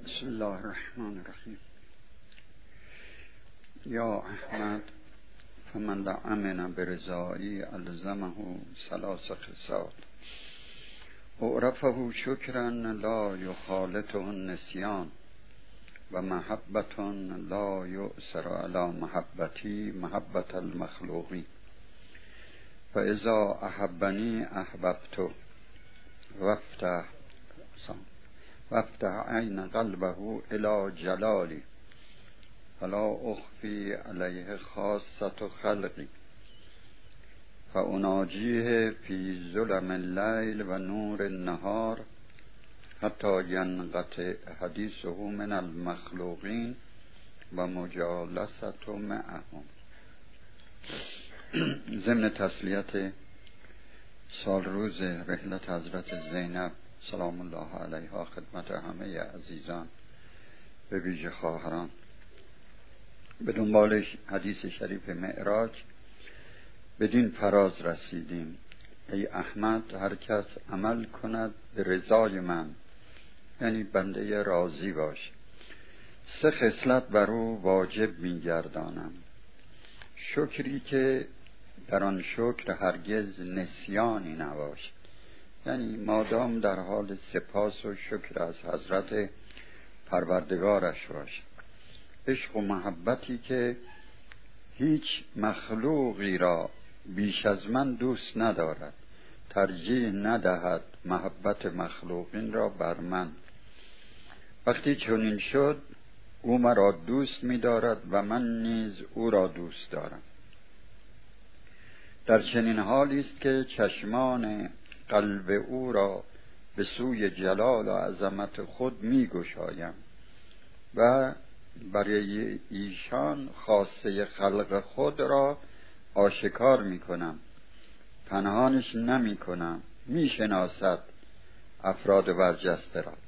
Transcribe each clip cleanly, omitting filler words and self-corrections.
بسم الله الرحمن الرحیم. یا احمد فمن لعمن برضایی الزمه ثلاث خصال اعرفه شکرا لا یخالطه النسیان و محبت لا یؤثر علی محبتی محبت المخلوقین فاذا احبنی احببته وافتح عین قلبه الی جلالی فلا اخفی علیه خاصة خلقی فاناجیه فی ظلم اللیل و نور النهار حتی ینقطع حدیثه من المخلوقین و مجالسة معهم. ضمن تسلیت سال روز رحلت حضرت زینب سلام الله علیها خدمت همه عزیزان به ویژه خواهران، به دنبال حدیث شریف معراج بدین فراز رسیدیم: ای احمد، هر کس عمل کند به رضای من، یعنی بنده راضی باش، 3 خصلت بر او واجب می‌گردانم. شکری که در آن شکر هرگز نسیانی نباشد، یعنی مادام در حال سپاس و شکر از حضرت پروردگارش باشد. عشق و محبتی که هیچ مخلوقی را بیش از من دوست ندارد، ترجیح ندهد محبت مخلوقین را بر من. وقتی چنین شد او مرا دوست می‌دارد و من نیز او را دوست دارم. در چنین حالی است که چشمان قلب او را به سوی جلال و عظمت خود می‌گشایم و برای ایشان خاصه خلق خود را آشکار می‌کنم، پنهانش نمی‌کنم، می‌شناسد افراد برجسته را.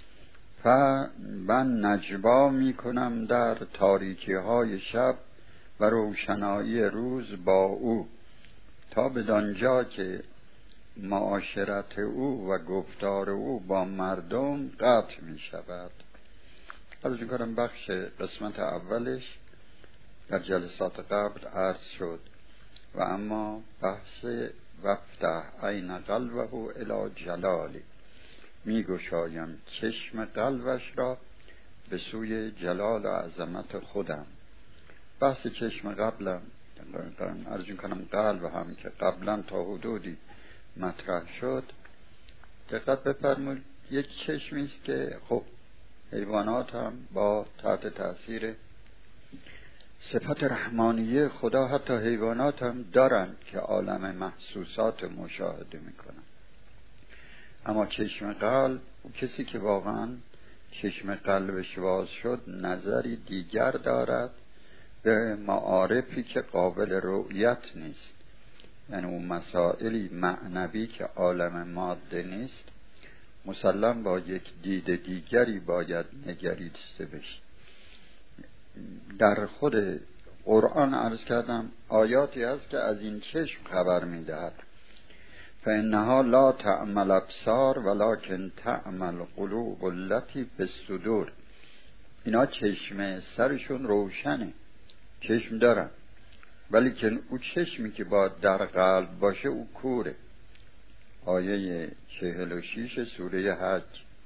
من نجوا می‌کنم در تاریکی‌های شب و روشنایی روز با او، تا بدانجا که معاشرت او و گفتار او با مردم قطع می شود. از می‌کنم بخش قسمت اولش در جلسات قبل عرض شد و اما بحث وفتح عین قلبه الی جلالی، می گشایم چشم قلبش را به سوی جلال و عظمت خودم. بحث چشم قلبم عرض می‌کنم قلب هم که قبلا تا حدودی مطرح شد، دقت بفرمایید یک چشمی است که خب حیوانات هم با تحت تأثیر صفت رحمانیه خدا، حتی حیوانات هم دارن که عالم محسوسات مشاهده میکنن. اما چشم قلب، کسی که واقعا چشم قلبش باز شد نظری دیگر دارد به معارفی که قابل رؤیت نیست، یعنی اون مسائلی معنوی که عالم ماده نیست مسلم با یک دید دیگری باید نگریسته بشه. در خود قرآن عرض کردم آیاتی هست که از این چشم خبر میدهد: فانها لا تعمی الابصار ولکن تعمی القلوب التي فی الصدور. اینا چشم سرشون روشنه، چشم دارن، ولی که او چشمی که با در قلب باشه او کوره. آیه 46 سوره حج: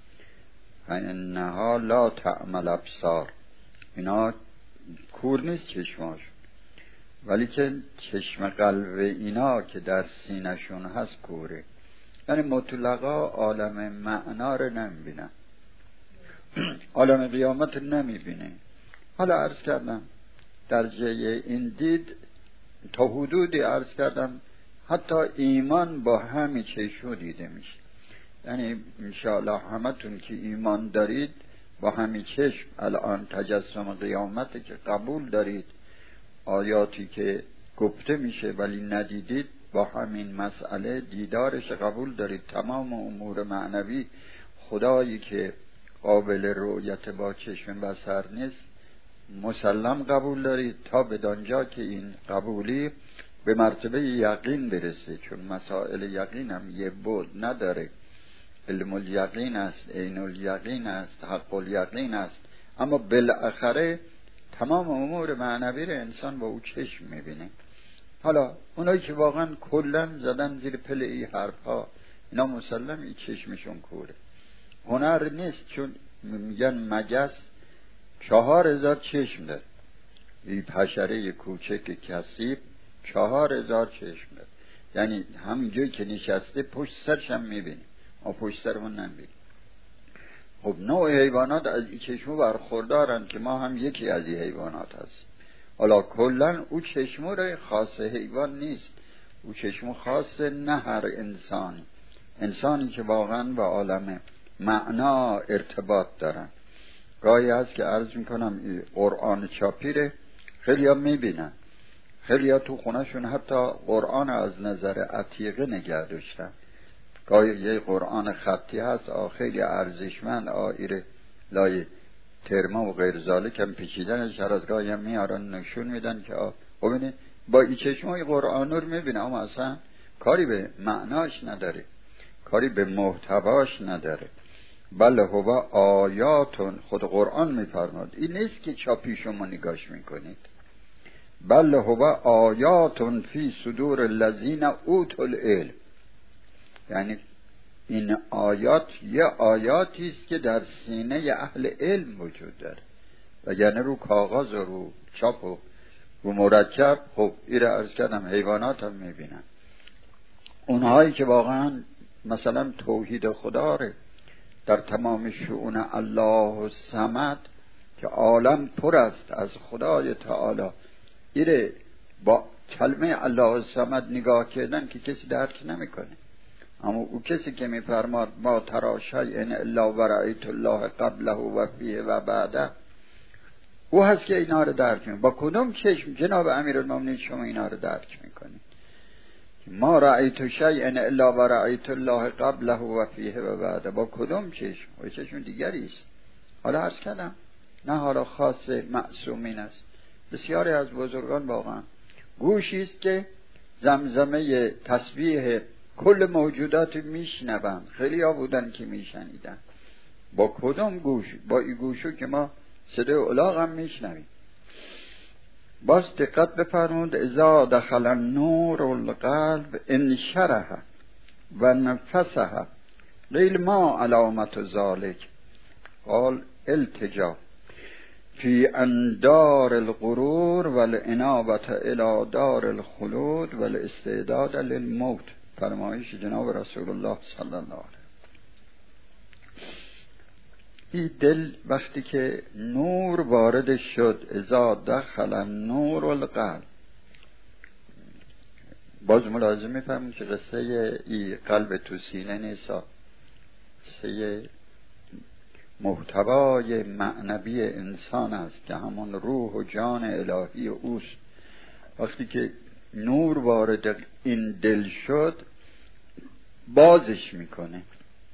انها لا تعمی الابصار. اینا کور نیست چشماش، ولی که چشم قلب اینا که در سینه‌شون هست کوره، یعنی مطلقا عالم معنا رو نمیبینن، عالم قیامت نمیبینه. حالا عرض کردم درجه این دید تا حدودی عرض کردم حتی ایمان با همین چشم دیده میشه. یعنی انشاءالله همتون که ایمان دارید با همین چشم الان تجسم قیامت که قبول دارید، آیاتی که گفته میشه ولی ندیدید، با همین مسئله دیدارش قبول دارید. تمام امور معنوی خدایی که قابل رؤیت با چشم بصر نیست مسلم قبول دارید، تا بدانجا که این قبولی به مرتبه یقین برسه، چون مسائل یقین هم یه بود نداره، علم الیقین است، عین الیقین است، حق الیقین است، اما بالاخره تمام امور معنوی رو انسان با او چشم میبینه. حالا اونایی که واقعا کلن زدن زیر پل ای حرفها، اینا مسلم این چشمشون کوره. هنر نیست، چون میگن مگس 4000 چشم داره، این حشره کوچک کثیف 4000 چشم داره، یعنی همینجایی که نشسته پشت سرش هم میبینی، ما پشت سرمون نمیبینیم. خب نوع حیوانات از این چشمو برخوردارن که ما هم یکی از این حیوانات هست. حالا کلن او چشمو را خاص حیوان نیست، او چشمو خاص نه هر انسانی که واقعا با عالم معنا ارتباط دارن. گاهی هست که عرض میکنم قرآن چاپیره خیلی ها میبینن، خیلی ها تو خونهشون حتی قرآن از نظر عتیقه نگه داشتن. گاهی یه قرآن خطی هست خیلی ارزشمند، ایره لای ترما و غیر ذالک هم پیچیدنش هر از گاهی هم میارن نشون میدن که ببینید با این چشمای قرآن رو میبینه، اما اصلا کاری به معناش نداره، کاری به محتواش نداره. بله هو آیاتون، خود قرآن میفرماد، این نیست که چاپی شما نگاش میکنید. بله هو آیاتون فی صدور الذین اوتوا العلم، یعنی این آیات یه آیاتی است که در سینه اهل علم وجود داره، وگرنه رو کاغذ و رو چاپ و رو مرکب خب این را عرض کردم حیوانات هم میبینن. اونهایی که واقعا مثلا توحید خدا ره در تمام شؤون الله الصمد که عالم پر است از خدای تعالی، ایره با کلمه الله الصمد نگاه کردن که کسی درک نمیکنه. اما او کسی که میفرماد ما تری شیئا الا ورأیت الله قبله و فیه و بعده، او هست که اینا رو درک میکنه. با کدوم چشم جناب امیرالمومنین شما اینا رو درک میکنید؟ ما رأیت شیئا الا ورأیت الله قبله و فیه و بعده، با کدوم چشم؟ و چشم دیگری است. حالا عرض کردم نه حالا خاص معصومین است، بسیاری از بزرگان واقعا گوشی است که زمزمه تسبیح کل موجودات میشنوند، خیلی ها بودن که میشنیدن. با کدوم گوش؟ با این گوشو که ما صدای الاغ هم میشنویم. باز دقت بفرمود اذا دخل النور القلب انشرح و نفسه قیل ما علامت ذلك قال التجا فی اندار الغرور والانابة الى دار الخلود والاستعداد للموت، فرمایش جناب رسول الله صلی الله علیه. این دل وقتی که نور وارد شد، اذا دخل النور القلب، باز ملاحظه می‌فهمیم که قصه این قلب تو سینه نیست، قصه محتوای معنوی انسان است که همون روح و جان الهی اوست. وقتی که نور وارد این دل شد بازش میکنه،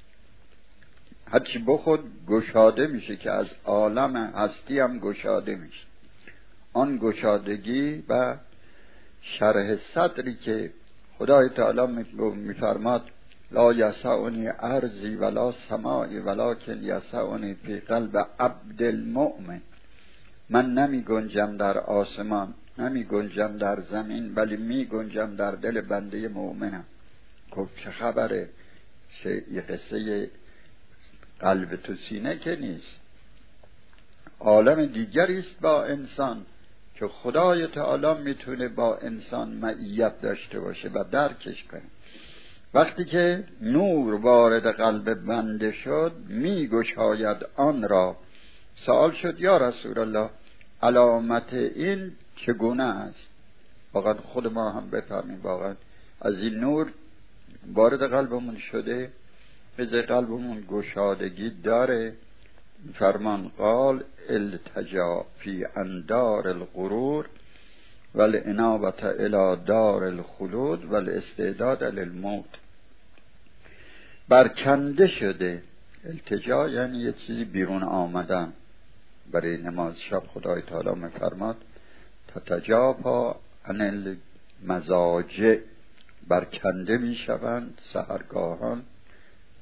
هرچی بخود گشاده میشه که از عالم هستی هم گشاده میشه. آن گشادگی و شرح صدری که خدای تعالی میفرماد لا یسعنی ارضی ولا سماعی ولکن یسعنی فی قلب عبد المؤمن، من نمی گنجم در آسمان، نمی گنجم در زمین، ولی می گنجم در دل بنده مؤمنم. خب چه خبره؟ یه قصه قلب تو سینه که نیست، عالم دیگری است با انسان که خدای تعالی میتونه با انسان معیت داشته باشه و درکش کنه. وقتی که نور وارد قلب بنده شد میگشاید آن را. سوال شد یا رسول الله علامت این چگونه است؟ واقعا خود ما هم بفهمیم واقعا از این نور وارد قلبمون شده، از قلبمون گشادگی داره. فرمان قال التجا فی اندار الغرور والانابة الى دار الخلود والاستعداد للموت، برکنده شده. التجا یعنی یه چیزی بیرون آمدن. برای نماز شب خدای تعالی میفرماد تتجافا عن المضاجع، برکنده میشوند سحرگاهان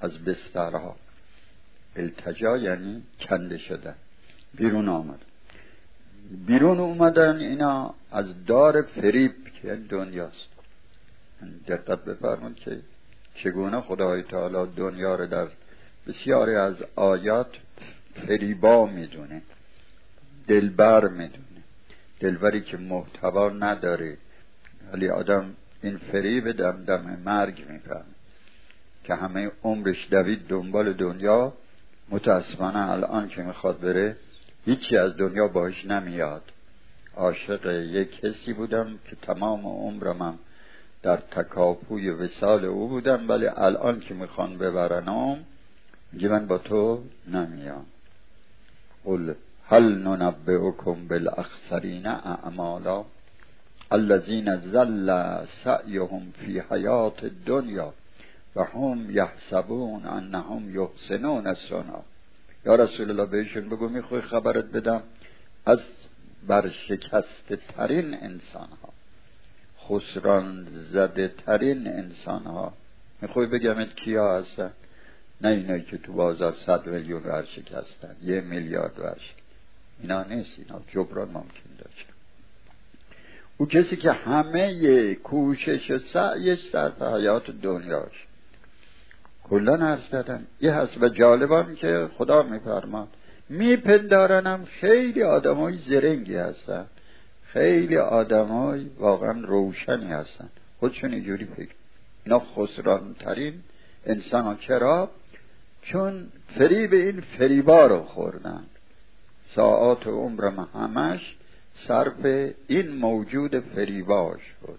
از بسترها. التجا یعنی کنده شدن، بیرون آمد. بیرون اومدن اینا از دار فریب که دنیاست. دقت بفرمایید که چگونه خدای تعالی دنیا رو در بسیاری از آیات فریبا میدونه، دلبر میدونه، دلبری که محتوا نداره، ولی آدم این فریب دم مرگ میفهمه که همه عمرش دوید دنبال دنیا. متاسفانه الان که میخواد بره هیچی از دنیا باش نمیاد. عاشق یک کسی بودم که تمام عمرم در تکاپوی وصال او بودم، ولی الان که میخوان ببرنم میگه من با تو نمیام. قل هل ننبئکم بالاخسرین اعمالا الذین ضل سعیهم فی حیات الدنیا و هم یحسبون انهم یحسنون صنعا. یا رسول الله بهشون بگو میخوای خبرت بدم از برشکسته ترین انسان ها، خسران زده ترین انسان ها. میخوای بگمت کیا هستن؟ نه اینایی که تو بازار 100 میلیون ورشکستن، 1 میلیارد ورشکستن، اینا نیست. اینا جبران ممکن داشت. او کسی که همه کوشش و سعیش صرف حیات دنیاش. کلن عرض دادم یه هست و جالبان که خدا میفرماد میپندارنم خیلی آدمای زرنگی هستن، خیلی آدمای واقعا روشنی هستن، خودشون اینجوری فکر. اینا خسران ترین انسان ها. چرا؟ چون فریب این فریبا رو خوردن. ساعات عمرم همش صرف این موجود فریبا شد.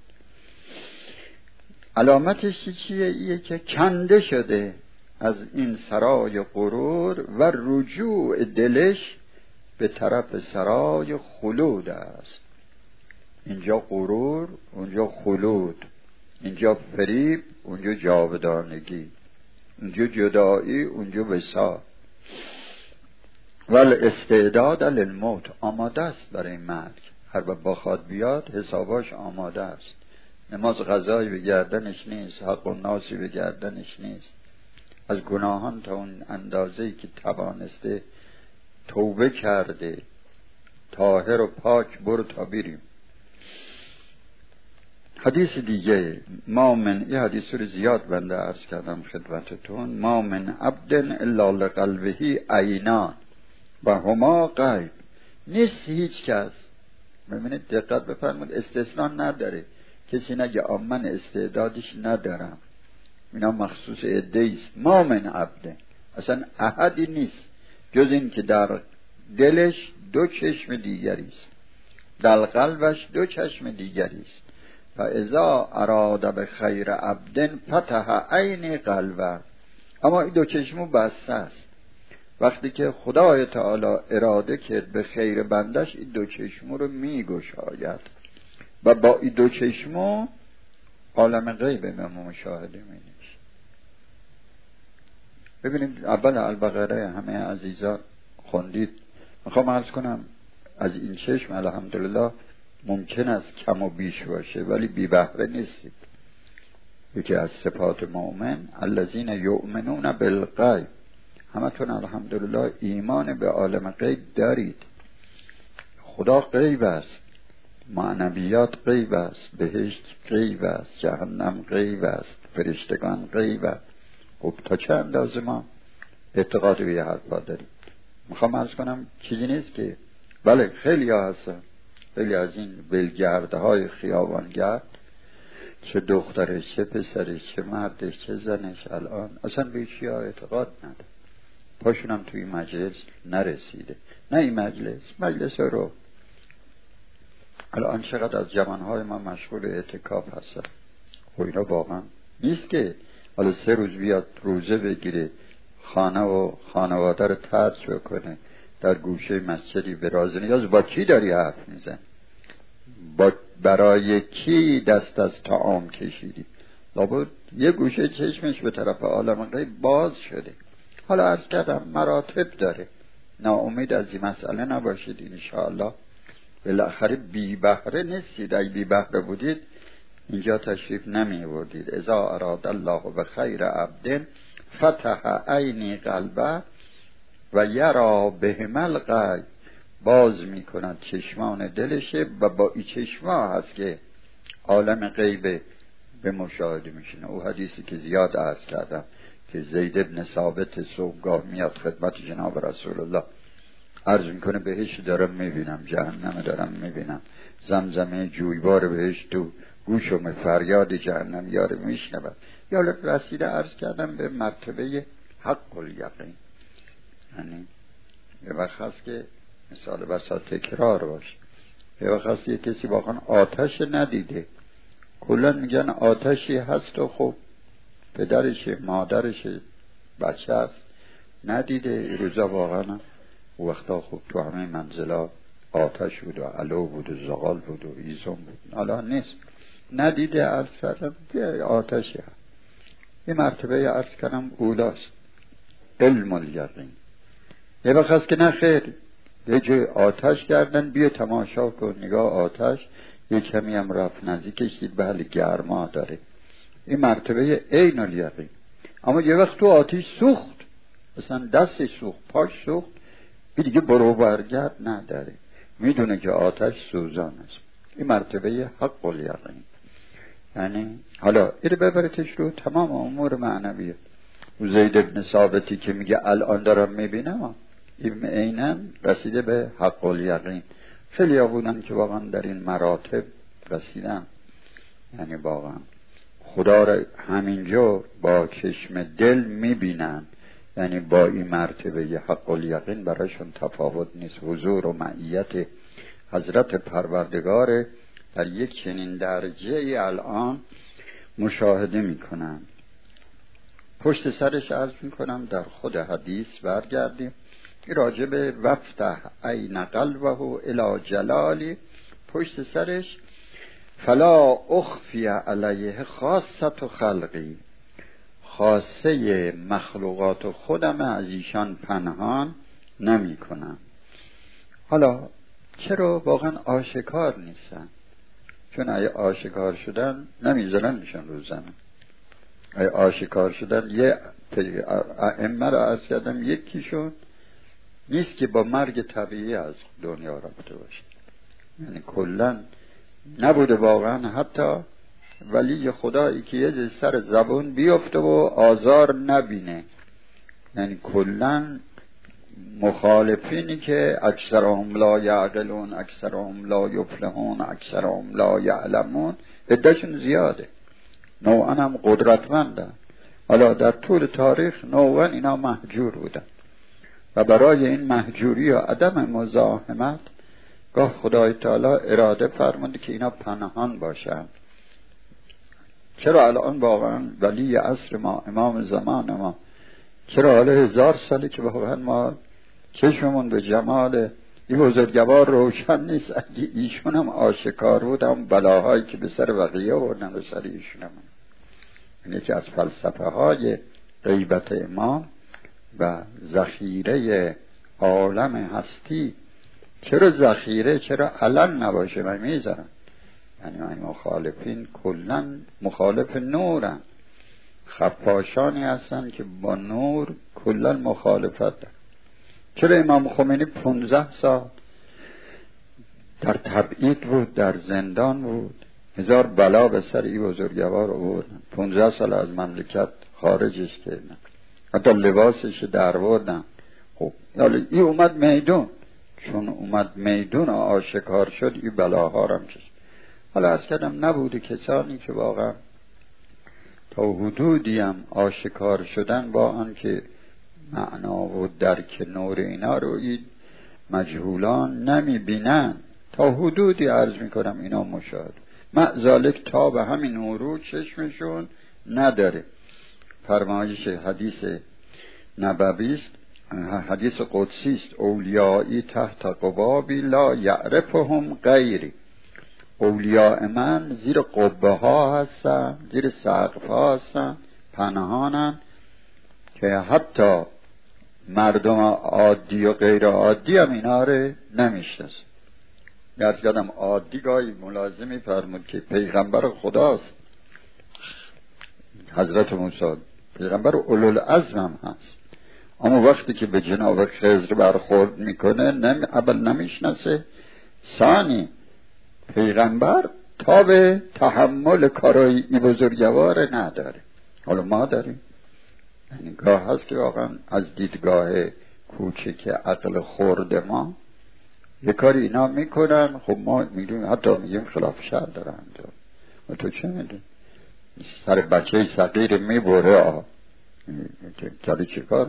علامتش چیه؟ ایه که کنده شده از این سرای غرور و رجوع دلش به طرف سرای خلود است. اینجا غرور، اونجا خلود، اینجا فریب، اونجا جاودانگی، اونجا جدایی، اونجا وصال. ول استعداد للموت، آماده است برای مرگ. هر بخواد بیاد حساباش آماده است. نماز قضایی به گردنش نیست، حق و ناسی به گردنش نیست. از گناهان تا اون اندازه‌ای که توانسته توبه کرده، طاهر و پاک برو تا بریم. حدیث دیگه ما من، یه حدیث رو زیاد بنده عرض کردم خدمتتون، ما من عبد الا لقلبه عینان و هما غیب. نیست هیچ کس، ببینید دقت بفرمایید، استثناء نداره. کسی نگه من استعدادش ندارم، اینا مخصوص عده‌ایست. ما من عبد، اصلا احدی نیست جز این که در دلش 2 چشم دیگریست، در قلبش 2 چشم دیگریست. فاذا اراد به خیر عبد فتح عین قلبه. اما این 2 چشمو بسته است. وقتی که خدای تعالی اراده کرد به خیر بندش، این 2 چشمو رو میگشاید و با این 2 چشمو عالم غیب ما مشاهده می‌نشه. ببینید اول البقره همه عزیزان خوندید. میخوام عرض کنم از این چشم الحمدلله ممکن است کم و بیش باشه، ولی بی بهره نیستید. یکی از صفات مؤمن الذین یؤمنون بالغیب. همتون الحمدلله ایمان به عالم غیب دارید. خدا غیب است، معنویات غیب است، بهشت غیب است، جهنم غیب است، فرشتگان غیب است. خب تا چه اندازه ما اعتقاد به یه حرفا داریم؟ میخوام عرض کنم چیزی نیست که بله خیلی ها هستن، خیلی از این ولگرده های خیابانگرد، چه دخترش چه پسرش چه مردش چه زنش، الان اصلا به چی ها اعتقاد نداره. پاشونم توی مجلس نرسیده. نه این مجلس رو الان چقدر از جوانهای ما مشغول اعتکاف هستن. خب اینا واقعا نیست که حالا 3 روز بیاد روزه بگیره، خانه و خانواده رو ترک بکنه، در گوشه مسجدی براز نیاز. با کی داری حرف میزن؟ برای کی دست از طعام کشیدی؟ لابد یه گوشه چشمش به طرف عالم غیب باز شده. حالا عرض کردم مراتب داره، ناامید از این مسئله نباشید. انشاءالله بالاخره بی بهره نیستید. اگه بی بهره بودید اینجا تشریف نمی بردید. اذا اراد الله بخیر عبد فتح عینی قلبه و یرا بهم الغیب، باز میکند چشمان دلشه و با این چشما هست که عالم غیب به مشاهده میشینه. او حدیثی که زیاد عرض کردم که زید ابن ثابت صبحگاه میاد خدمت جناب رسول الله، عرض میکنه بهش دارم میبینم، جهنم دارم میبینم، زمزمه جویبار بهش تو گوشم فریاد جهنم یاره میشنود. یا رسیده عرض کردم به مرتبه حق الیقین. یعنی یه وقت هست که مثال بسا تکرار باشه، یه وقت هست یه کسی واقعا آتش ندیده، کلا میگن آتشی هست و خب پدرشه مادرشه بچه هست ندیده. این روزا واقعا وقتا خب تو همه منزلا آتش بود و علو بود و زغال بود و ایزم بود، حالا نیست ندیده. عرض کردم آتشی هست. این مرتبه عرض کردم اولاست علم الیقین. یه وقت هست که نه خیر، یه جای آتش کردن بیا تماشا کن، نگاه آتش یه کمی هم رفت نزدیکش دید بله گرما داره، این مرتبه عین الیقین. اما یه وقت تو آتش سوخت، مثلا دستش سوخت، پاش سوخت، دیگه برو برگرد نداره، میدونه که آتش سوزان است. این مرتبه حق الیقین. یعنی حالا این ببرتش رو تمام امور معنویه. و زید ابن ثابتی که میگه الان دارم میبینم، این عیناً رسیده به حق الیقین. خیلی ها بودن که واقعا در این مراتب رسیدن، یعنی واقعا خدا را همینجا با چشم دل میبینن، یعنی با این مرتبه حق الیقین برایشون تفاوت نیست. حضور و معیت حضرت پروردگار در یک چنین درجه الان مشاهده میکنن. پشت سرش عرض میکنم در خود حدیث برگردیم، راجب وفتح عین قلبه الی جلالی، پشت سرش فلا اخفی علیه خاصت و خلقی، خاصه مخلوقات خودم از ایشان پنهان نمی کنم. حالا چرا واقعا آشکار نیستن؟ چون اگه آشکار شدن نمیذارن میشن رو زمین. اگه آشکار شدن، یه ائمه را عرض کردم یکیشون نیست که با مرگ طبیعی از دنیا رفته باشه، یعنی کلن نبوده واقعا حتی ولی خدایی که یه سر زبون بیفته و آزار نبینه، یعنی کلن مخالفینی که اکثرهم لا یعقلون، اکثرهم لا یفلحون، اکثرهم لا یعلمون، عدهشون زیاده، نوعا هم قدرتمندن. حالا در طول تاریخ نوعا اینا مهجور بودن و برای این مهجوری و عدم مزاحمت گاه خدای تعالی اراده فرموده که اینا پنهان باشن. چرا الان واقعا ولی عصر ما، امام زمان ما، چرا حالا 1000 ساله که واقعا ما چشممون به جمال این بزرگوار روشن نیست؟ اگه ایشون هم آشکار بود هم بلاهایی که به سر بقیه آوردن به سر ایشون هم. این یکی از فلسفه های غیبت امام و ذخیره عالم هستی. چرا ذخیره، چرا علن نباشه؟ من میذارم یعنی این مخالفین کلن مخالف نورن، خفاشانی هستن که با نور کلن مخالفت دارن. چرا امام خمینی 15 سال در تبعید بود، در زندان بود، 1000 بلا به سر این بزرگوار آوردن، 15 سال از مملکت خارجش کردن، حتی لباسش در آوردن. خب حالا این اومد میدون، چون اومد میدون آشکار شد این بلاها هم چشم. حالا از کردم نبوده کسانی که واقعا تا حدودی هم آشکار شدن با آنکه معنا و درک نور اینا رو این مجهولان نمی بینن، تا حدودی عرض میکنم اینا مشاهده معذالک تا به همین نورو چشمشون نداره. فرمایش حدیث نبوی است، حدیث قدسی است، اولیایی تحت قبابی لا یعرفهم غیری. اولیاء من زیر قبه ها هستن، زیر سقف ها هستن، پنهانن که حتی مردم عادی و غیر عادی هم اینا رو نمیشناسن. درست کردم عادی گاهی ملازمی فرمود که پیغمبر خداست، حضرت موسی پیغمبر اولوالعزم هم هست، اما وقتی که به جناب خضر برخورد میکنه اول نمیشناسه، ثانی پیغمبر تا به تحمل کارای ای بزرگوار نداره. حالا ما داریم، یعنی گاه هست که واقعا از دیدگاه کوچک عقل خورد ما یه کاری اینا میکنن، خب ما میگیم حتی میگیم خلاف شرع دارن انجام. و تو چه میدونی؟ سر بچه صغیر میبره چالی چه کار؟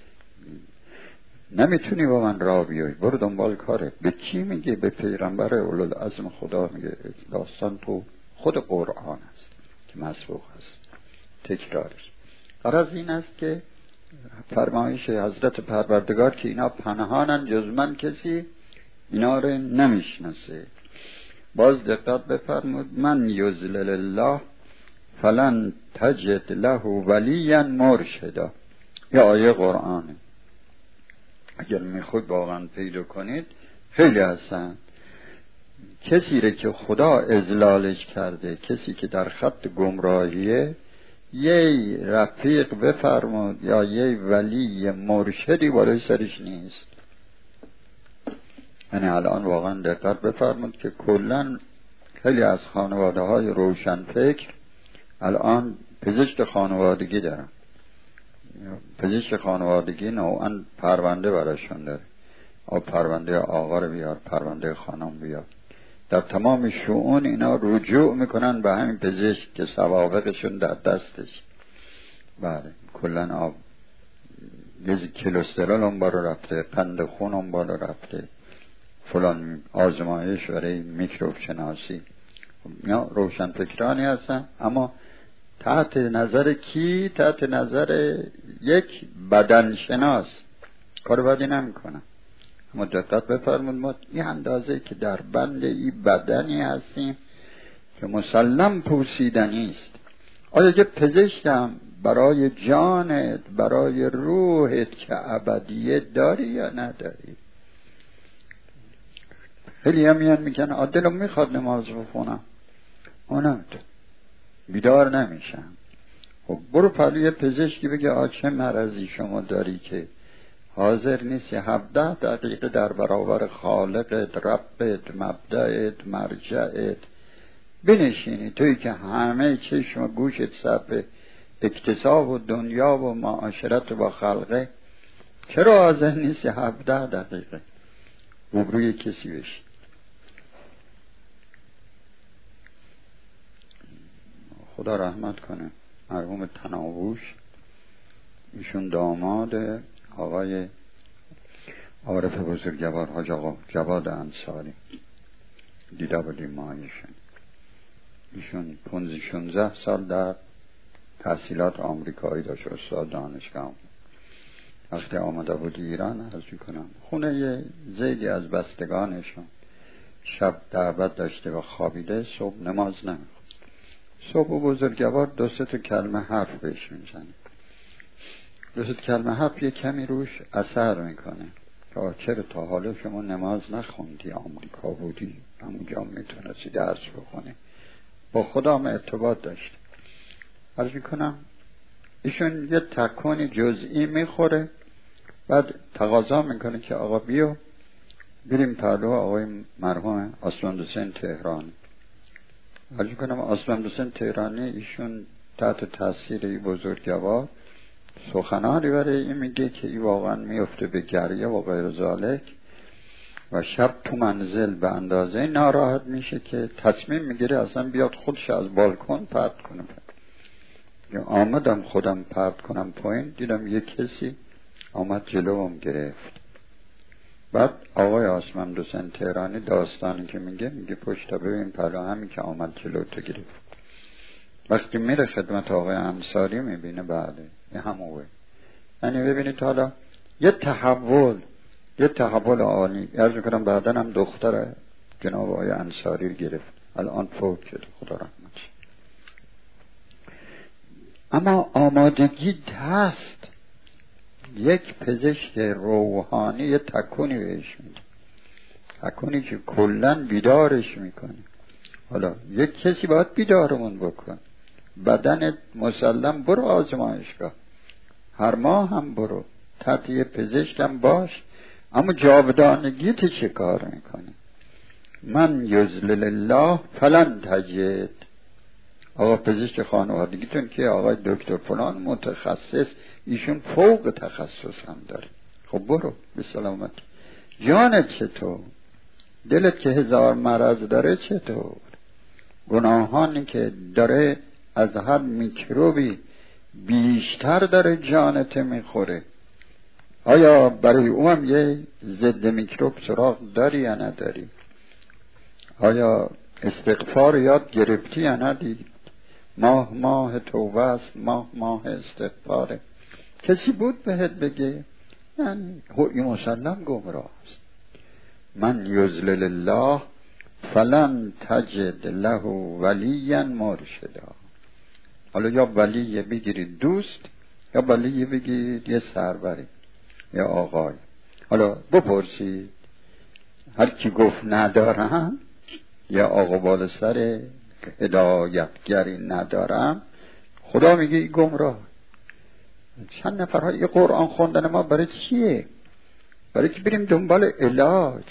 نمیتونی با من راه بیایی، برو دنبال کاره. به کی میگه؟ به پیغمبر اولوالعزم خدا میگه. داستان تو خود قرآن است که مسبوق است تکرارش. غرض این است که فرمایش حضرت پروردگار که اینا پنهانن جز من کسی اینا رو نمیشناسه. باز دقت بفرمود من یضلل الله فلن تجد له ولیا مرشدا. یا آیه قرآنه، اگر میخواد واقعا پیدا کنید خیلی هستن. کسی رو که خدا اضلالش کرده، کسی که در خط گمراهیه، یه رفیق بفرمود یا یه ولی مرشدی بالای سرش نیست. یعنی الان واقعا دقت بفرمود که کلن خیلی از خانواده های روشن فکر الان پزشک خانوادگی دارن. پزشک خانوادگی نوعا پرونده براشون داره، پرونده آقا رو بیار، پرونده خانم بیار. در تمام شؤون اینا رجوع میکنن به همین پزشک که سوابقشون در دستش. بله کلن کلسترول اون بالا رفته، قند خون اون بالا رفته، فلان آزمایش برای میکروب شناسی. اینا روشن فکرانی هستن، اما تحت نظر کی؟ تحت نظر یک بدن شناس. کار بدی نمی کنن. اما دقت بفرمود ما این اندازه که در بند این بدنی هستیم که مسلم پوسیدنی است. آیا که پزشکم برای جانت، برای روحت که ابدیت داری یا نداری؟ خیلی هم میان میگن دلم میخواد نماز بخونم، اونم بیدار نمیشم. خب برو پلوی پزشکی بگه چه مرضی شما داری که حاضر نیستی 17 دقیقه در برابر خالقت، ربت، مبدأت، مرجعت بنشینی، توی که همه چشم و گوشت صرف اکتساب و دنیا و معاشرت با خلقه، چرا حاضر نیستی 17 دقیقه روبروی کسی بشی؟ خدا رحمت کنه مرحوم تناوش، ایشون داماد آقای عارف بزرگوار حاج آقا جواد انصاری، دیده بودیم ما ایشون 15-16 سال در تحصیلات آمریکایی داشت، استاد دانشگاه. وقتی آمده بود ایران عرض میکنم خونه یه زیدی از بستگانشون شب دعوت داشته و خوابیده، صبح نماز نمیخواد. صبح بزرگوار 2-3 کلمه حرف بهش میزنه، 2 کلمه حرف یه کمی روش اثر میکنه. چرا تا حالا شما نماز نخوندی؟ آمریکا بودی، همونجا میتونستی درس بخونی. با خدا ارتباط داشت. عرض میکنم ایشون یه تکونی جزئی میخوره، بعد تقاضا میکنه که آقا بیو بریم پلو آقای مرحوم آسمند حسین تهرانی. عرض میکنم آسمند حسین تهرانی ایشون تحت تاثیر این بزرگوار سخنانی برای این میگه که این واقعا میفته به گریه و غیر ذالک و شب تو منزل به اندازه ناراحت میشه که تصمیم میگیره اصلا بیاد خودش از بالکن پرت کنه. آمدم خودم پرت کنم پایین، دیدم یه کسی آمد جلوم گرفت. بعد آقای آسمند حسین تهرانی داستانی که میگه پشتا ببین پلا همین که آمد جلو تو گرفت. وقتی میره خدمت آقای انصاری میبینه بعده یه هموه. یعنی ببینید حالا یه تحول عالی. عرض میکنم بعدن هم دختر جناب آقای انصاری گرفت، الان فوت شده خدا رحمتش. اما آمادگی هست. یک پزشک روحانی یه تکونی بهش میده، تکونی که کلن بیدارش میکنه. حالا یک کسی باید بیدارمون بکن. بدنت مسلم برو آزمایشگاه، هر ماه هم برو، تحت یه پزشکم باش، اما جاودانگیت چه کار میکنی؟ من یضلل الله فلن تجد. آقا پزشک خانوادگیتون که آقای دکتر فلان متخصص، ایشون فوق تخصص هم داره. خب برو به سلامت. جانت چطور؟ دلت که 1000 مرض داره چطور؟ گناهانی که داره از هر میکروبی بیشتر داره جانت میخوره. آیا برای او هم یه ضد میکروب سراغ داری یا نداری؟ آیا استغفار یاد گرفتی یا ندید؟ ماه توبه است، ماه استغفاره. کسی بود بهت بگه؟ یعنی این مسلم گمراه است. من یضلل الله فلن تجد له ولیا مرشدا. حالا یا ولی بگیرید دوست، یا ولی بگیرید یه سروری یا آقای. حالا بپرسید هر کی گفت ندارم یا آقا بالا سر هدایتگری ندارم، خدا میگه ای گمراه. چند نفرها یه قرآن خوندن ما برای چیه؟ برای که بریم دنبال علاج.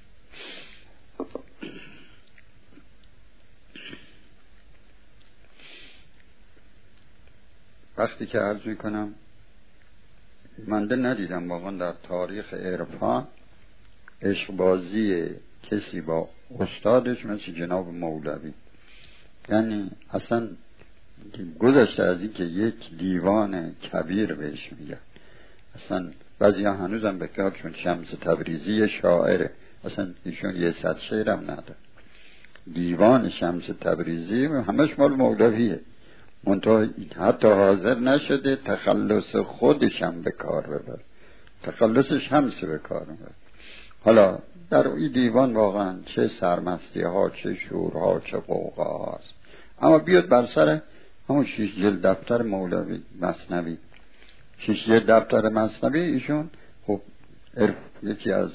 وقتی که عرض میکنم من ندیدم واقعا در تاریخ عرفان عشقبازی کسی با استادش مثل جناب مولوی. یعنی اصلا گذشته از این که یک دیوان کبیر بهش میگن، اصلا بعضی ها هنوزم بکار چون شمس تبریزی شاعره، اصلا ایشون یه 100 شعرم نداره. دیوان شمس تبریزی همش مال مولویه، منتها حتی حاضر نشده تخلص خودشم به کار ببر، تخلصش همس به کار ببر. حالا در این دیوان واقعا چه سرمستی ها، چه شورها، چه قوقا هاست. اما بیاد بر سر همون 6 جلد دفتر مولوی مثنوی، 6 جلد دفتر مثنوی ایشون خب یکی از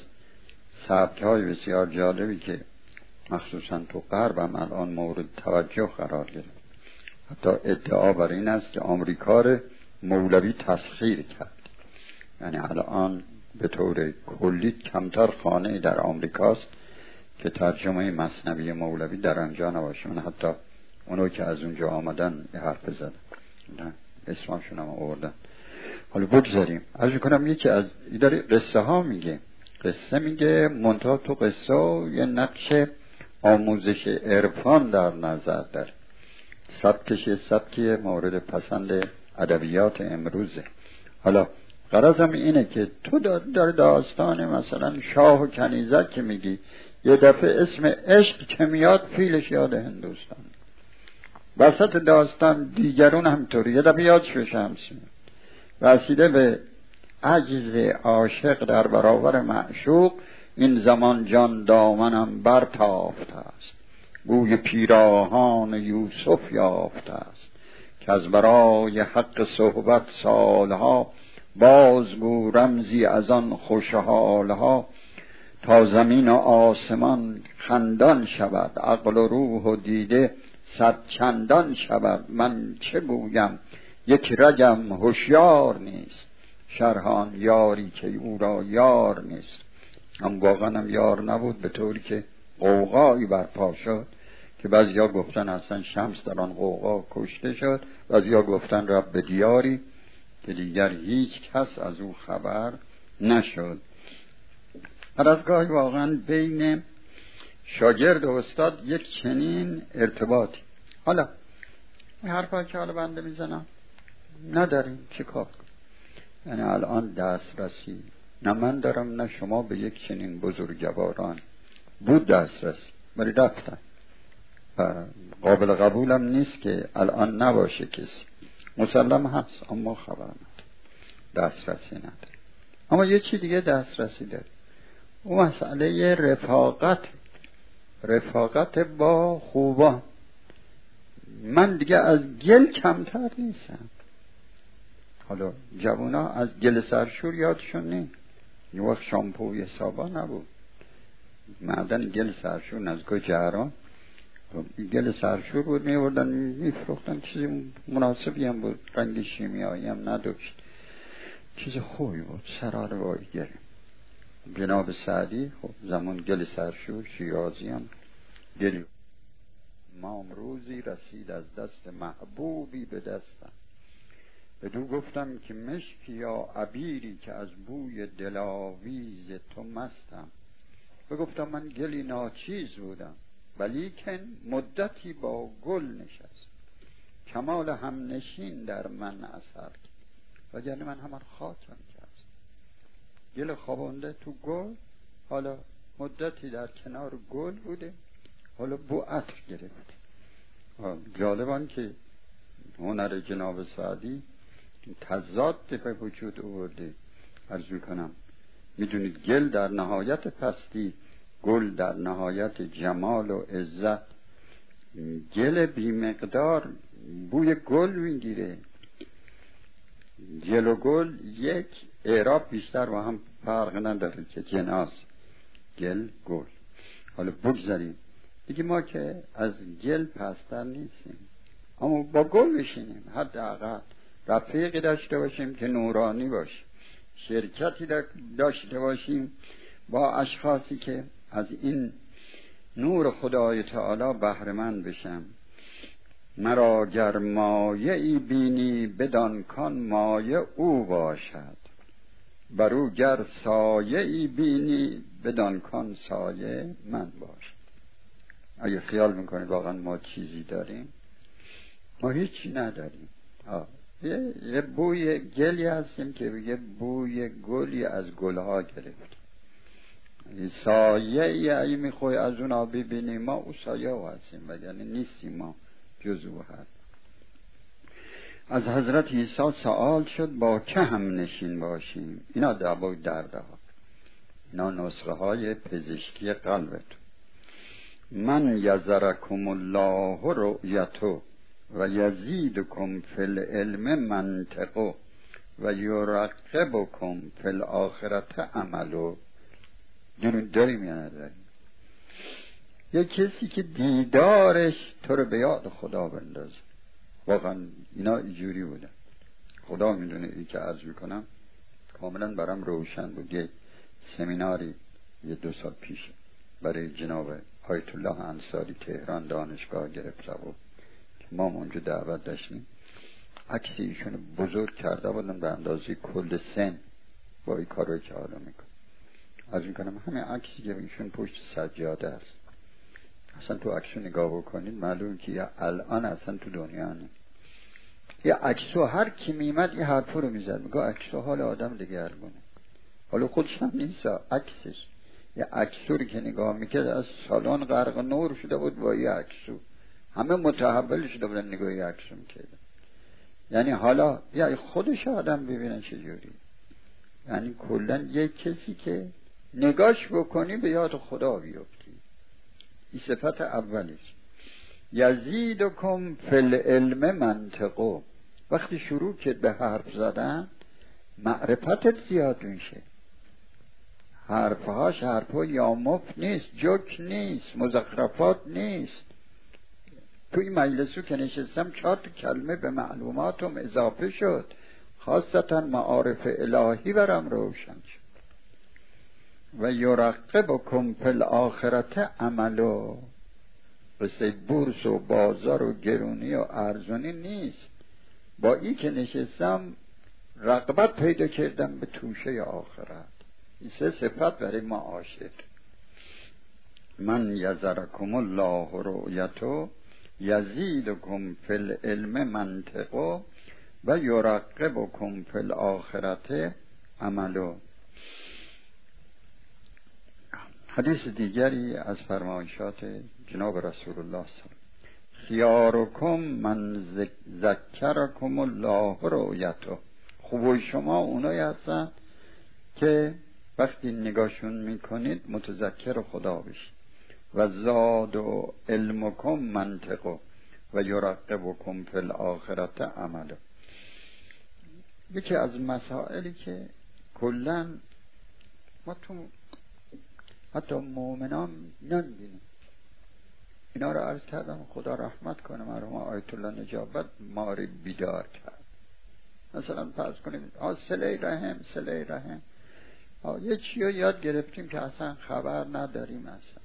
سبک های بسیار جالبی که مخصوصا تو غرب هم الان مورد توجه قرار گرفت. حتی ادعا بر این است که آمریکا رو مولوی تسخیر کرد. یعنی الان به طور کلی کمتر خانه در آمریکاست که ترجمه مثنوی مولوی در آنجا نباشه. من حتی اونو که از اونجا آمدن یه حرف زدن، اسمشون هم آوردن. حالا بگذاریم. عرض کنم یکی از داره قصه ها میگه، قصه میگه منتها تو قصه یه نقش آموزش عرفان در نظر داره. سبکش سبکی مورد پسند ادبیات امروزه. حالا غرضم اینه که تو در داستان مثلا شاه و کنیزک که میگی، یه دفعه اسم عشق که میاد فیلش یاد هندوستان، وسط داستان دیگرون همطوری یه دفعه یاد شمس رسیده به عجز عاشق در برابر معشوق. این زمان جان دامنم برتافته است، بوی پیراهان یوسف یافته است، که از برای حق صحبت سالها بازگو رمزی از آن خوشحالها، تا زمین و آسمان خندان شود، عقل و روح و دیده 100 چندان شود. من چه گویم یک رگم هوشیار نیست، شرحان یاری که او را یار نیست. هم واقعا هم یار نبود، به طوری که قوقایی برپا شد که بعضیا گفتن اصلا شمس در آن قوقا کشته شد، بعضیا گفتن رب به دیاری که دیگر هیچ کس از او خبر نشد. هر از گاهی واقعا بین شاگرد و استاد یک چنین ارتباطی. حالا این حرفا که حالا بنده میزنم نداریم چه کار کنیم؟ یعنی الان دسترسی نه من دارم نه شما به یک چنین بزرگواران بود دسترسی، ولی رفتن. قابل قبولم نیست که الان نباشه کسی، مسلم هست اما خبر نداره، دسترسی نداره. اما یه چی دیگه دسترسی داره، اون مسئله رفاقت با خوبان. من دیگه از گل کمتر نیستم. حالا جوونا از گل سرشور یادشون نیست، یه وقت شامپو حسابا نبود، معدن گل سرشور نزدیک جهران. گل سرشور بود، میوردن میفروختن، چیزی مناسبی هم بود، رنگ شیمیایی هم نداشت، چیز خوبی بود. سراره‌ای گل جناب سعدی، خب زمان گل سرشور شیرازی هم گلی. ما روزی رسید از دست محبوبی به دستم، بدو گفتم که مشکی یا عبیری که از بوی دلاویز تو مستم. بگفتم من گلی ناچیز بودم، ولیکن مدتی با گل نشست، کمال همنشین در من اثر کرد، وگرنه من همان خاکم کرد. گل خوابانده تو گل، حالا مدتی در کنار گل بوده، حالا بو عطر گرفت. جالبان که هنر جناب سعدی تضاد به وجود آورده. عرض میکنم میدونید گل در نهایت پستی، گل در نهایت جمال و عزت. گل بی مقدار بوی گل میگیره. گل و گل یک اعراب بیشتر با هم فرق نداره که جناس گل گل. حالا بگذاریم دیگه، ما که از گل پستر نیستیم، اما با گل بشینیم، حداقل رفیقی داشته باشیم که نورانی باشه، شرکتی داشته باشیم با اشخاصی که از این نور خدای تعالی بهره مند بشن. مرا گر مایه ای بینی بدان کان مایه او باشد، برو گر سایه ای بینی بدان کان سایه من باشد. اگه خیال میکنید واقعا ما چیزی داریم، ما هیچی نداریم. یه بوی گلی هستیم که یه بوی گلی از گلها گرفت. سایه ای میخوای از اون ببینیم، ما او سایه هستیم، وگرنه نیستیم ما جز او هست. از حضرت عیسی سوال شد با که هم نشین باشیم. اینا دعوای درده ها، اینا نسخه های پزشکی قلبتون. من یزرکم الله رؤیتو و یزیدکم فی العلم منطقو و یرقبکم فی الاخرت عملو. داریم یا نداریم؟ یک کسی که دیدارش تو رو به یاد خدا بندازه. واقعا اینا اینجوری بودن. خدا میدونه ای که عرض میکنم کاملا برام روشن بود. یک سمیناری 2 سال پیش برای جناب آیت الله انصاری تهران دانشگاه گرفته بود که ما اونجا دعوت داشتیم. عکسی ایشون بزرگ کرده بودن به اندازه کل سن با این کارو که حالا میکنه. عرض میکنم همین عکسی که ایشون پشت سجاده است، اصلا تو عکسو نگاه بکنید معلوم که الان اصلا تو دنیا نیست. یه عکسو هر کی میمد یه حرفو رو میزد، میگه عکسو حال آدم دگرگونه. حالا خودش هم نیست، عکسش یه عکسو رو که نگاه میکرد از سالن غرق نور شده بود با یه عکسو، همه متحول شده بودن نگاه یه عکسو میکرد. یعنی حالا یا خودش آدم ببینن چجوری. یعنی کلن یک کسی که نگاش بکنی به یاد خدا بیفتی. این صفت اولیش. یزیدکم فی العلم منطقو. وقتی شروع کرد به حرف زدن معرفتت زیاد میشه. حرفهاش حرفها یامف نیست، جوک نیست، مزخرفات نیست. تو این مجلسو که نشستم 4 کلمه به معلوماتم اضافه شد، خاصتا معارف الهی برام روشن شد. و یرقبکم فی الاخرت عملو. قصه بورس و بازار و گرونی و ارزونی نیست. با این که نشستم رغبت پیدا کردم به توشه آخرت. این 3 صفت برای ما عاشق. من یزرکم الله رؤیتو یزیدکم فی العلم منطقو و یرقبکم فی الاخرت عملو. حدیث دیگری از فرمایشات جناب رسول الله صلی الله خیارکم من ذکرکم الله رؤیتو. خوبای شما اونایی هستن که وقتی نگاهشون میکنید متذکر خدا بشید. و زاد و علمکم منطقو و یرقبکم فی الاخرت عملو. یکی از مسائلی که کلن ما تو حتی مؤمنان نمی‌بینیم، اینا رو عرض کردم. خدا رحمت کنه مرحوم آیت الله نجابت ما رو بیدار کرد. مثلا فرض کنیم صله رحم یه چی رو یاد گرفتیم که اصلا خبر نداریم اصلا.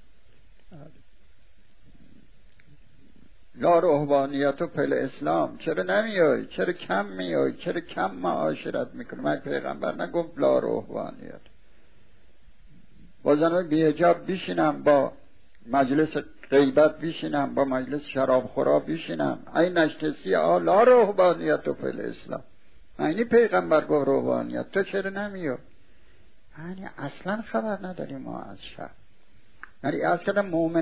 لا رهبانیت و پل اسلام، چرا نمیای؟ چرا کم میای؟ چرا کم معاشرت میکنی؟ من پیغمبر نگفت لا رهبانیت. با زنای بی حجاب بیشینم، با مجلس غیبت بیشینم، با مجلس شرابخورا بیشینم، این نشتسی لا رهبانیت و پل اسلام. اینی پیغمبر گفت رهبانیت، تو چرا نمیای؟ یعنی اصلا خبر نداریم ما از شر. یعنی از کدام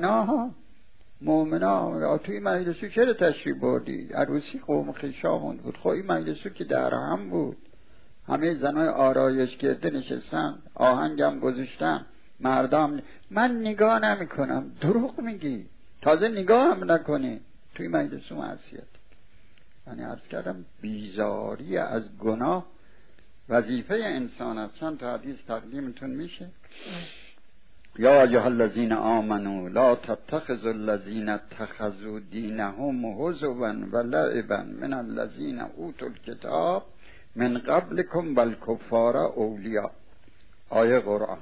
مومنا توی مجلسو چرا تشریف بردی؟ عروسی قوم خویشامون بود. خب این مجلسو که در هم بود، همه زنای آرایش کرده نشستن، آهنگم گذاشتن، مردم. من نگاه نمی کنم. دروغ میگی، تازه نگاه هم نکنی توی مجلسو معصیت. یعنی عرض کردم بیزاری از گناه وظیفه انسان است. چند تا حدیث تقدیمتون میشه. یا ایها الذین آمنوا لا تتخذوا الذین اتخذوا دینهم هزوا و لعبا من الذین اوتوا الکتاب من قبلکم والکفار اولیاء. آیه قرآن.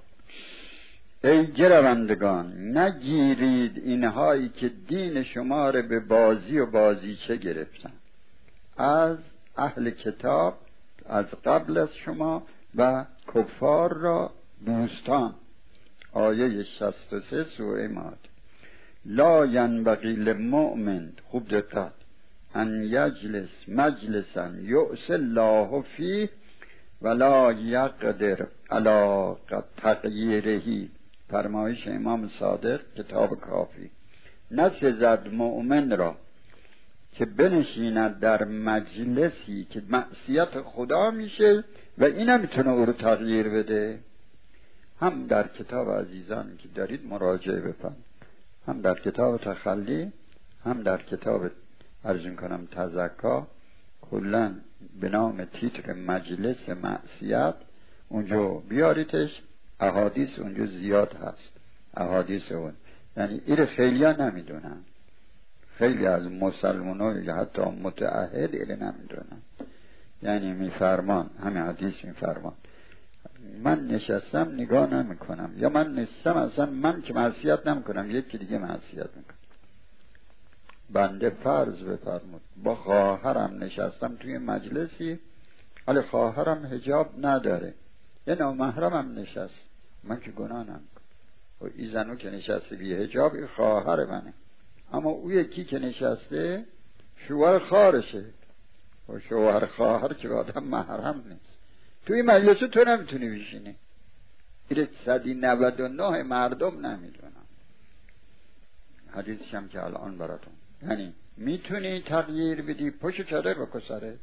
ای گروندگان، نگیرید اینهایی که دین شما را به بازی و بازیچه گرفتن از اهل کتاب از قبل از شما و کفار را دوستان. آیه 63 سوره مائده. لا ینبغی للمؤمن، خوب دقت، ان یجلس مجلسا یؤس الله فیه ولا یقدر علی تغییره. فرمایش امام صادق کتاب کافی. نسزد مؤمن را که بنشیند در مجلسی که معصیت خدا میشه و این نمیتونه او رو تغییر بده. هم در کتاب عزیزان که دارید مراجعه بفرمایید، هم در کتاب تخلی، هم در کتاب ارجون کنم تزکا، کلن به نام تیتر مجلس معصیت اونجا بیاریتش. احادیث اونجا زیاد هست، احادیث اون. یعنی این خیلی ها نمیدونن، خیلی از مسلمان یا حتی متعهد این نمیدونن. یعنی میفرمان همین حدیث میفرمان من نشستم نگاه نمی کنم، یا من نشستم اصلا من که معصیت نمی کنم، یکی دیگه معصیت میکنم. بنده فرض بفرمود با خواهرم نشستم توی مجلسی، ولی خواهرم حجاب نداره، یه نامحرمم نشست، من که گناه نمی کنم. و این زنو که نشسته بی حجاب این خواهر منه، اما او یکی که نشسته شوهر خواهرشه. و شوهر خواهر که آدم محرم نیست. توی مجلس تو نمیتونی بشینی. این 199 مردم نمیدونن. حدیثش هم که الان براتون. یعنی میتونی تغییر بدی، پشت چادر بکن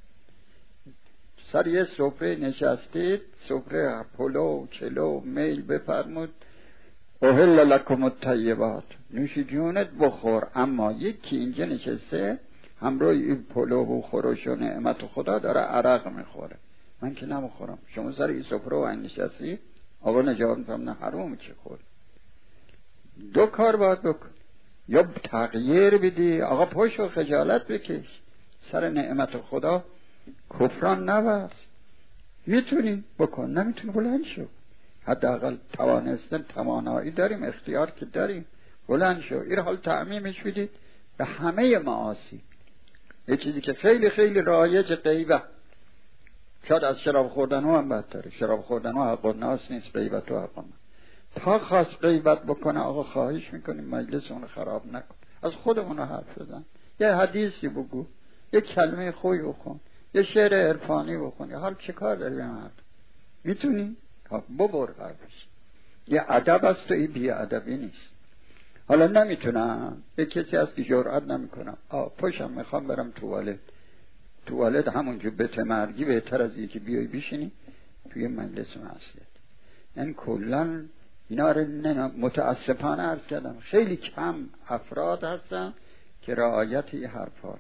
سر یه سفره نشستید، سفره پلو چلو میل بفرمود، احل لکم الطیبات، نوش جونت بخور. اما یکی اینجا نشسته همراه این پلو و خورش و نعمت خدا داره عرق میخوره، من که نمیخورم. شما سر این سفره و این نشستی، آقا نجات میفهم نه حروم چه خور. دو کار باید بکن، یا تغییر بدی، آقا پشت و خجالت بکش، سر نعمت خدا کفران نبست. میتونی بکن، نمیتونی بلند شو. حداقل توانستن توانایی داریم، اختیار که داریم، بلند شو. این حال تعمیمش بدید به همه معاصی. یه چیزی که خیلی خیلی رایج غیبه، شاید از شراب خوردن هم بدتره. شراب خوردن ها حق الناس نیست، غیبت و حق الناس. تا خواست غیبت بکنه، آقا خواهش میکنیم مجلس اونو خراب نکن، از خودمون حرف بزن، یه حدیثی بگو، یه کلمه خوی بخون، یه شعر عرفانی بخون. یه حال چه کار داری به مرد؟ میتونی؟ ببر حرفش. یه ادب است و این بی ادبی نیست. حالا نمیتونم، یه کسی هست که جرئت نمیکنم، پشم میخوام برم توالت همونجا به مرگی بهتر از یکی بیای بشینی توی مجلس معصیت. یعنی کلن اینا رو متاسفانه عرض کردم خیلی کم افراد هستن که رعایت این حرفا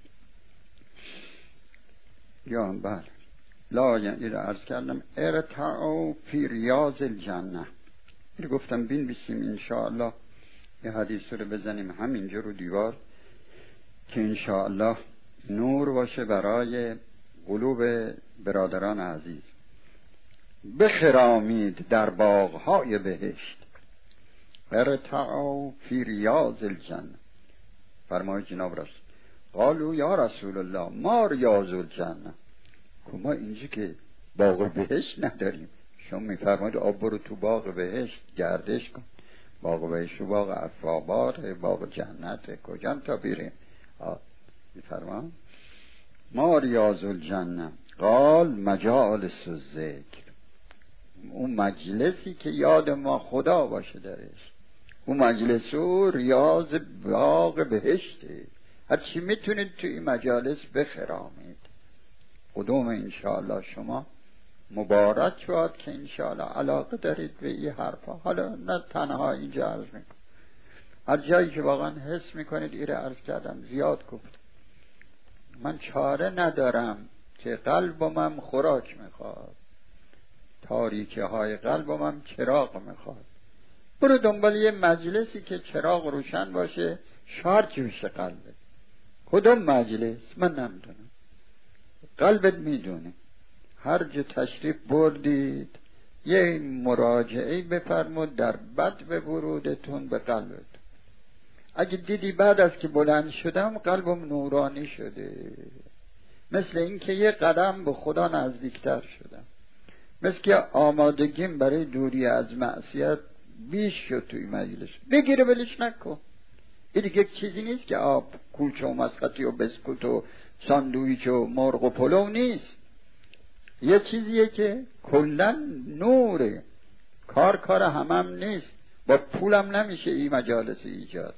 یا بله. لا یعنی رو عرض کردم ارتعوا فی ریاض الجنه. این گفتم بین بیسیم انشاءالله یه حدیث رو بزنیم همینجا رو دیوار که انشاءالله نور باشه برای قلوب برادران عزیز. بخرامید در باغهای بهشت، ارتعوا فی ریاض الجنه. فرمای جناب رسول قالوا یا رسول الله ما ریاض الجنه، که ما اینجا که باغ بهشت نداریم. شما میفرمایید آب برو تو باغ بهشت گردش کن، باغ بهشت و باغ افابار باغ جنت کجا تا بیریم؟ میفرمان ما ریاض الجنه قال مجالس الذکر، اون مجلسی که یاد ما خدا باشه درش، اون مجلس و ریاض باغ بهشته. هر چی میتونید تو این مجالس بخرامید. قدوم انشاءالله شما مبارک باد که انشاءالله علاقه دارید به این حرفا. حالا نه تنها اینجا عرض میکنم، هر جایی که واقعا حس میکنید ایره عرض کردم، زیاد گفت من چاره ندارم که قلبم خوراک میخواد، تاریکه های قلبم چراغ میخواد. برو دنبال یه مجلسی که چراغ روشن باشه، شارژ بشه قلبت. کدوم مجلس من نمیدونم، قلبت میدونه. هر جا تشریف بردید یه مراجعه بفرمود در بد ورودتون به قلبت. اگه دیدی بعد از که بلند شدم قلبم نورانی شده، مثل این که یه قدم به خدا نزدیکتر شدم، مثل که آمادگیم برای دوری از معصیت بیش شد توی مجلس. بگیره ولش نکن. این دیگه چیزی نیست که آب کوچه و مسقطی و بسکوت و ساندویچ و مرغ و پلو نیست. یه چیزیه که کلن نوره. کار همم نیست، با پولم نمیشه این مجالس ایجاد.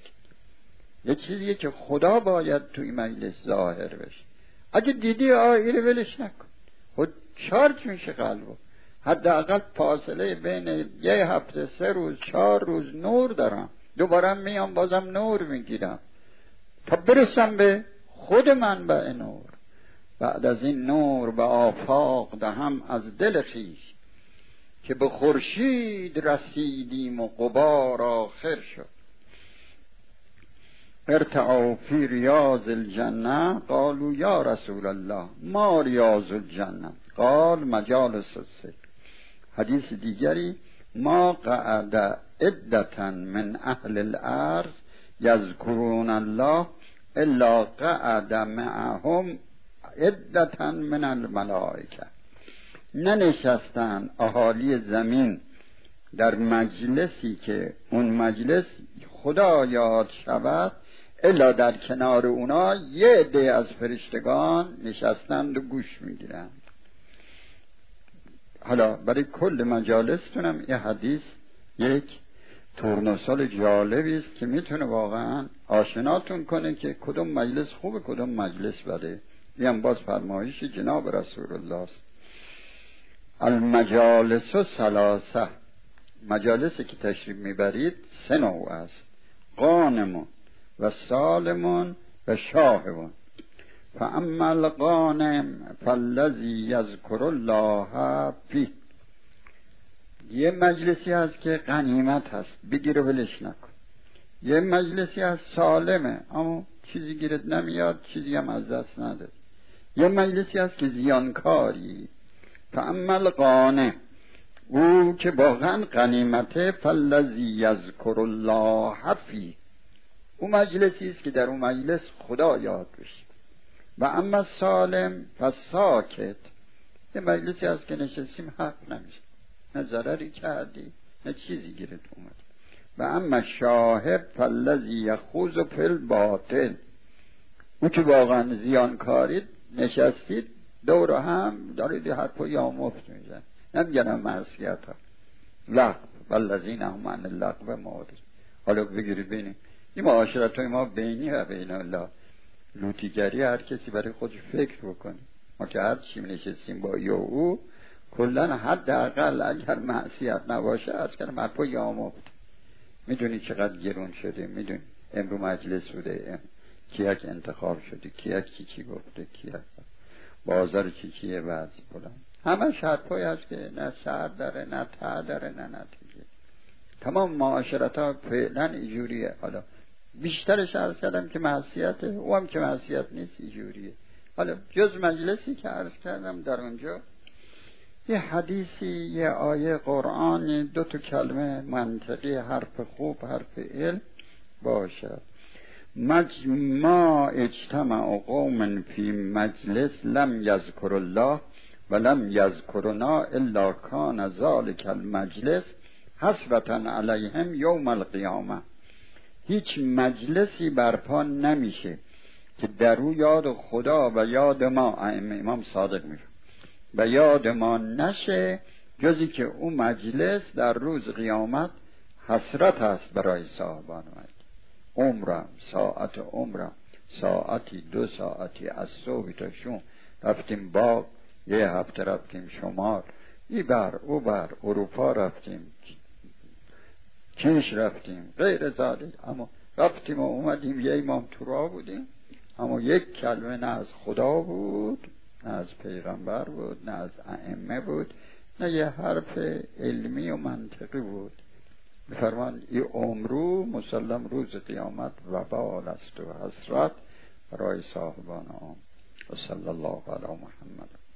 یه چیزیه که خدا باید توی مجلس ظاهر بشه. اگه دیدی اینو ولش نکن، خود شارژ میشه قلبو. حداقل فاصله بین یه هفته 3 روز 4 روز نور دارم، دوباره میام بازم نور میگیرم تا برسم به خود منبع نور. بعد از این نور به آفاق دهم از دل خویش، که به خورشید رسیدیم و غبار آخر شد. ارتعوا فی ریاض الجنه قالوا یا رسول الله ما ریاض الجنه قال مجالس الذکر. حدیث دیگری ما قعد عدة من اهل الارض یذکرون الله الا قعد معهم عدة من الملائکه. ننشستن اهالی زمین در مجلسی که اون مجلس خدا یاد شود الا در کنار اونا یه عده از فرشتگان نشستند و گوش میگیرند. حالا برای کل مجالستونم یه حدیث یک تورنسال جالبی است که میتونه واقعا آشناتون کنه که کدوم مجلس خوبه کدوم مجلس بده. این باز فرمایش جناب رسول الله است. المجالس ثلاثه، مجالسی که تشریف میبرید 3 نوع است: غانم و سالم و شاهد. فاما الغانم فالذی یذکر الله فیه، یه مجلسی هست که غنیمت هست، بگیر و ولش نکن. یه مجلسی هست سالمه، اما چیزی گیرت نمیاد، چیزی هم از دست نداری. یه مجلسی هست که زیانکاری. فاما الغانم، او که واقعا غنیمته، فالذی یذکر الله فیه، او مجلسی است که در اون مجلس خدا یاد بشه. و اما سالم فساکت، یه مجلسی هست که نشستیم حق نمیشه، نه ضرری کردی نه چیزی گیرت اومد. و اما شاهد فالذی یخوض فی الباطل، او که واقعا زیانکارید، نشستید دور هم دارید حرف و یا مفت میزن، نمیگنم معصیت ها لغو والذین هم عن اللغو معرضون. حالا بگیرید بینید این معاشرت های ما بینی و بین الله لوتیگری، هر کسی برای خودش فکر بکنه. ما که هر چی نشستیم با یا او کلن حداقل اگر معصیت نباشه از کنم حرف و یا مفت. میدونی چقدر گرون شده، میدونی امرو مجلس بوده کیک انتخاب شده، کیک چی گفته، کیک بازار چیه وضع بلند، همه حرفایی هست که نه سر داره نه ته داره نه نتیجه. تمام معاشرت ها فعلا اینجوریه. حالا بیشترش عرض کردم که معصیته، او هم که معصیت نیست اینجوریه. حالا جز مجلسی که عرض کردم در اونجا یه حدیثی، یه آیه قرآن، 2 کلمه منطقی، حرف خوب، حرف علم باشد. ما اجتمع قوم فی مجلس لم یذکر الله و لم یذکرنا الا کان ذلک المجلس حسرة علیهم یوم القیامه. هیچ مجلسی برپا نمیشه که در او یاد خدا و یاد ما، امام صادق میگه، و یاد ما نشه جزی که اون مجلس در روز قیامت حسرت است برای صاحبان مجلس. عمرم، ساعت عمرم، ساعتی 2 ساعتی از صبح تا شام رفتیم باغ، یه هفته رفتیم شمال، ای بر او بر اروپا رفتیم، کش رفتیم، غیر ذالک، اما رفتیم و اومدیم یه امام تو راه بودیم، اما یک کلمه نه از خدا بود، نه از پیغمبر بود، نه از ائمه بود، نه یه حرف علمی و منطقی بود. بفرمان این عمرو مسلم روز قیامت وبال است و حسرت برای صاحبان آن. و صلی الله علی محمد.